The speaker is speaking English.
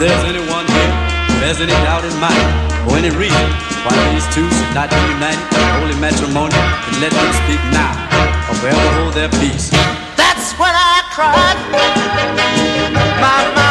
there's anyone here who has any doubt in mind, or any reason why these two should not be united, holy matrimony, then let them speak now, or forever hold their peace. That's when I cried. My